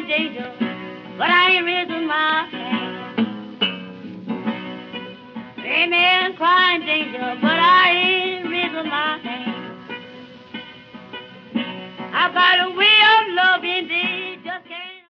crying danger, but I ain't raising my hand. Amen, crying danger,